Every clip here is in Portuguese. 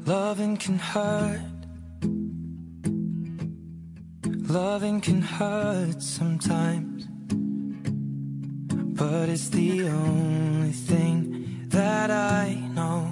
Loving can hurt. Loving can hurt sometimes, but it's the only thing that I know.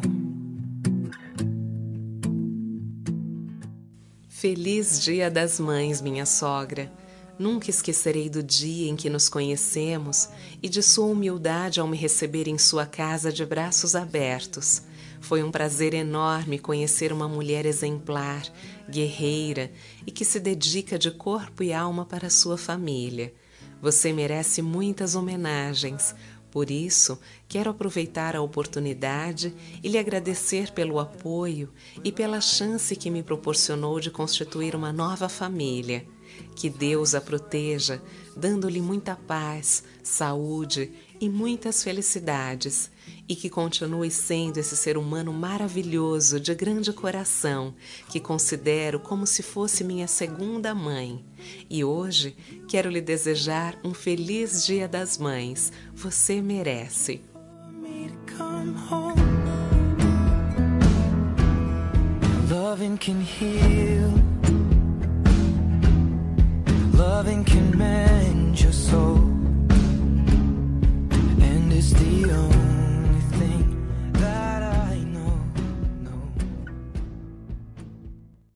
Feliz Dia das Mães, minha sogra. Nunca esquecerei do dia em que nos conhecemos e de sua humildade ao me receber em sua casa de braços abertos. Foi um prazer enorme conhecer uma mulher exemplar, guerreira e que se dedica de corpo e alma para sua família. Você merece muitas homenagens. Por isso, quero aproveitar a oportunidade e lhe agradecer pelo apoio e pela chance que me proporcionou de constituir uma nova família. Que Deus a proteja, dando-lhe muita paz, saúde e muitas felicidades, e que continue sendo esse ser humano maravilhoso, de grande coração, que considero como se fosse minha segunda mãe. E hoje quero lhe desejar um feliz Dia das Mães. Você merece. Loving can heal.